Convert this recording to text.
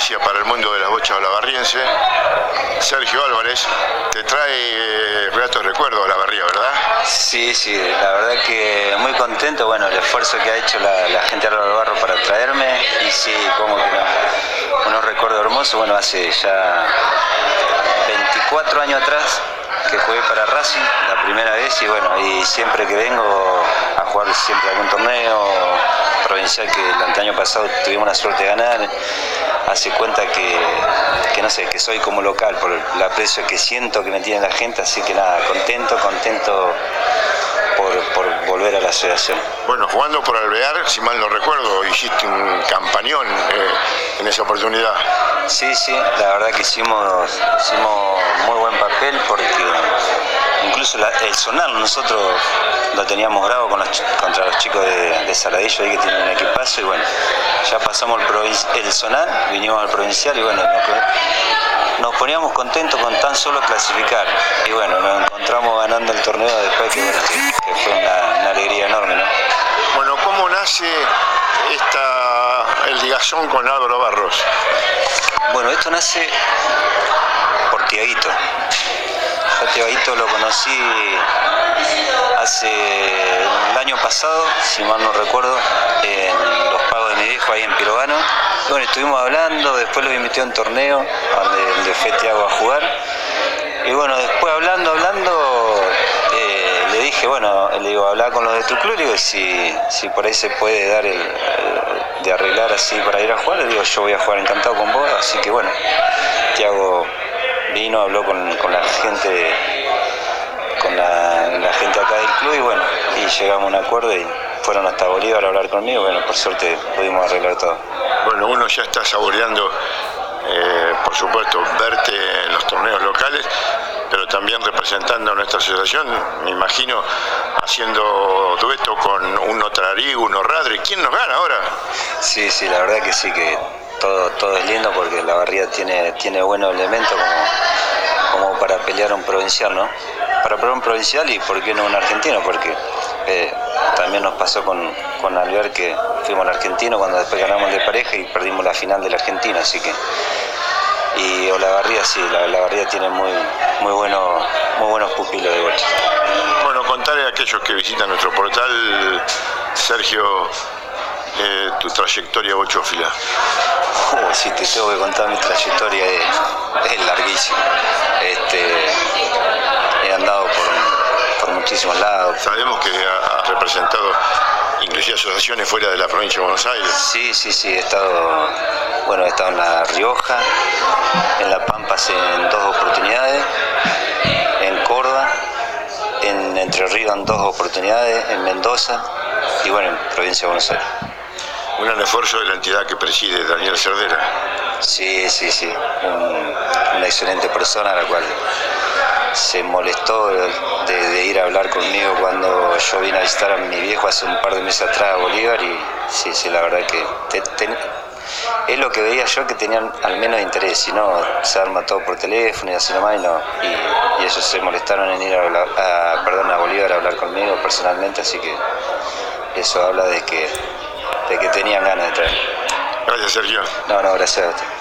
noticia para el mundo de las bochas olavarriense. Sergio Álvarez te trae gratos recuerdos de Olavarría, ¿verdad? Sí, la verdad que muy contento, bueno, el esfuerzo que ha hecho la gente de Álvaro Barro para traerme, y sí, como que unos recuerdos hermosos. Bueno, hace ya 24 años atrás que jugué para Racing la primera vez, y bueno, y siempre que vengo a jugar siempre algún torneo provincial, que el anteaño pasado tuvimos la suerte de ganar, hace cuenta que no sé, que soy como local por el aprecio que siento que me tiene la gente, así que nada, contento por volver a la asociación. Bueno, jugando por Alvear, si mal no recuerdo, hiciste un campañón en esa oportunidad. Sí, la verdad que hicimos muy buen papel, porque incluso el zonal nosotros lo teníamos bravo contra los chicos de Saladillo, ahí que tienen un equipazo, y bueno, ya pasamos el zonal, vinimos al provincial, y bueno, nos poníamos contentos con tan solo clasificar, y bueno, nos encontramos ganando el torneo después, que fue una alegría enorme, ¿no? Bueno, ¿cómo nace el ligazón con Álvaro Barros? Bueno, esto nace por Tiaguito. Yo a Tiaguito lo conocí el año pasado, si mal no recuerdo, en los pagos de mi viejo ahí en Pirogano. Bueno, estuvimos hablando, después lo invité a un torneo donde fue Tiago a jugar. Y bueno, después hablando, le dije, bueno, le digo, habla con los de tu club, le digo, si por ahí se puede dar de arreglar así para ir a jugar, le digo, yo voy a jugar encantado con vos, así que bueno, Tiago vino, habló con la gente, la gente acá del club, y bueno, y llegamos a un acuerdo y fueron hasta Bolívar a hablar conmigo. Bueno, por suerte pudimos arreglar todo. Bueno, uno ya está saboreando, por supuesto, verte en los torneos locales, pero también representando a nuestra asociación, me imagino, haciendo dueto con uno Trarigo, uno Radre. ¿Quién nos gana ahora? Sí, la verdad que sí, que todo es lindo, porque la Barría tiene buenos elementos como para pelear un provincial, ¿no? Para pelear un provincial, y por qué no un argentino, porque también nos pasó con Alvear, que fuimos al argentino cuando después ganamos el de pareja y perdimos la final del argentino, así que... Y Olavarría sí, la Barría tiene muy buenos pupilos de bocha. Bueno, contarle a aquellos que visitan nuestro portal, Sergio, tu trayectoria bochófila. Si te tengo que contar mi trayectoria, es larguísima. He andado por muchísimos lados. Sabemos que has representado inclusive asociaciones fuera de la provincia de Buenos Aires. Sí, he estado en La Rioja, en La Pampa en 2 oportunidades, en Córdoba, en Entre Ríos en 2 oportunidades, en Mendoza, y bueno, en provincia de Buenos Aires. Un gran esfuerzo de la entidad que preside Daniel Cerdera. Sí, una excelente persona, a la cual se molestó de ir a hablar conmigo cuando yo vine a visitar a mi viejo hace un par de meses atrás a Bolívar, y sí, la verdad que es lo que veía yo, que tenían al menos interés, si no se arma todo por teléfono y así nomás, y ellos se molestaron en ir a Bolívar a hablar conmigo personalmente, así que eso habla de que tenían ganas de traer. Gracias, Sergio. No, gracias a usted.